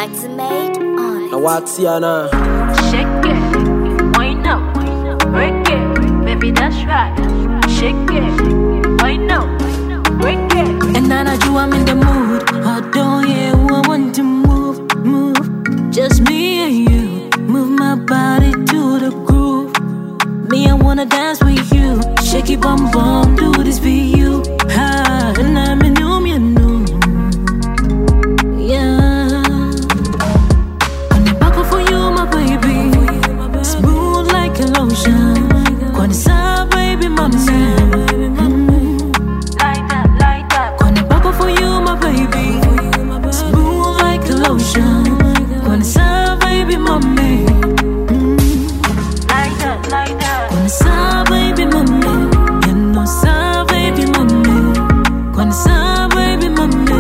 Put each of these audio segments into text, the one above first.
Ultimate on Now what's Yana? Shake it, wind up, break it, baby that's right. Shake it, wind up, break it. And now that you I'm in the mood, although yeah, I want to move. Just me and you, move my body to the groove. Me, I wanna dance with you. Shake it, bum bum, do this for you. Ha, and I'm in you know. Yeah. On the back for you, my baby. Smooth like a lotion. Quando sabe, baby, mama. Like that. On the back for you, my baby. Smooth like a lotion. Quando sabe, baby, mama. Like that. Quando sabe, baby, mama. You know, sabe, baby, mama. Quando sabe, baby, mama.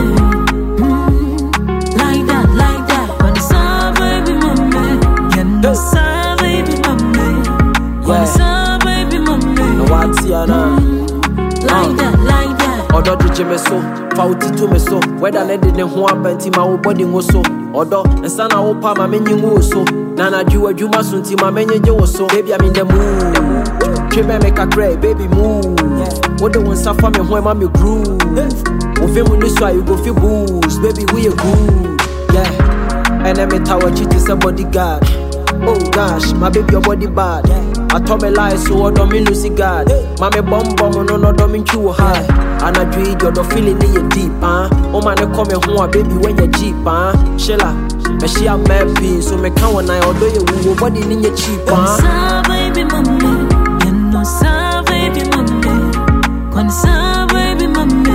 Like that. Quando sabe, baby, mama. You know, sabe, baby, mama. Quando sabe, baby, mama. Now what's Yana? Like that. Odo jeje me so, fauti to me so. Whether ne de ne ho abanti ma wo body ngo so. Odo nsa na wo pa ma menyi wo so. Na na adwuma so nti ma menye je wo so. Baby I'm in the mood. Twebe me kakra, baby move. Wo de won sa fa me ho ma me groove. Wo fe mu ni so you go feel boost. Baby we a good. Yeah. And me tower cheat is a bodyguard. Oh gosh, my baby your body bad. I told me lies so I don't mean lose God. Mame bomb no don't mean too high. And I dream you're the feeling in your deep, Oh man, they come home, baby, when you're cheap, Sheila, but she a mad piece, so me can't when I order you, body in your cheap, Sa baby mama, you know sa baby mama. When sa baby mama,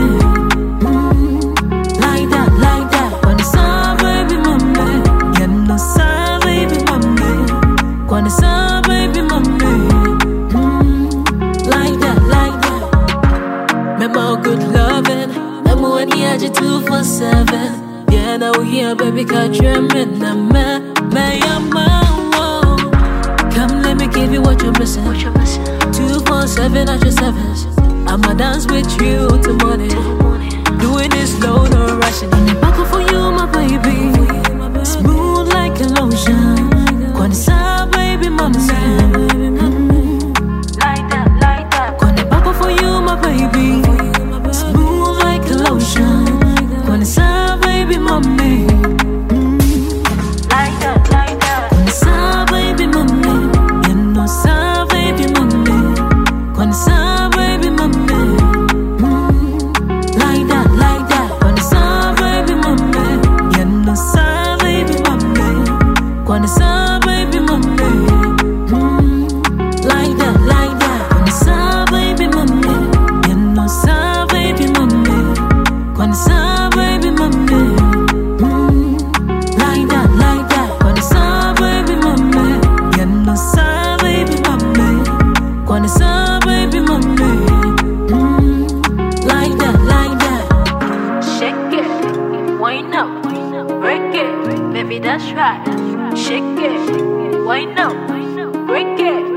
like that. When sa baby mama, you know sa baby mama. When sa baby mama, like that. Memo good loving, memo when you had you 247. Yeah, now here baby catch you in the man. Come, let me give you what you're missing. 247 at your sevens. I'ma dance with you till morning. Doing this slow, no rushing. On the back for you, my baby. Smooth like a lotion. Quando sabe, baby, mama. Like that. On the back for you, my baby. Smooth like a lotion. Quando sabe, baby, mama. Like that. Quando sabe, baby, mama. You know, sabe, baby, mama. Quando sabe, baby, mama. Like that. Quando sabe, baby, mama. You know, sabe, baby, mama. Quando sabe, baby, mama. Like that. Quando sabe, baby, mama. You know, sabe, baby, mama. Quando sabe, baby, mama. Like that. Quando sabe, baby, mama. You know, sabe, baby, mama. Quando sabe, baby, mama. Like that. Shake it, wind up, break it, baby that's right. Shake it, wind up, break it.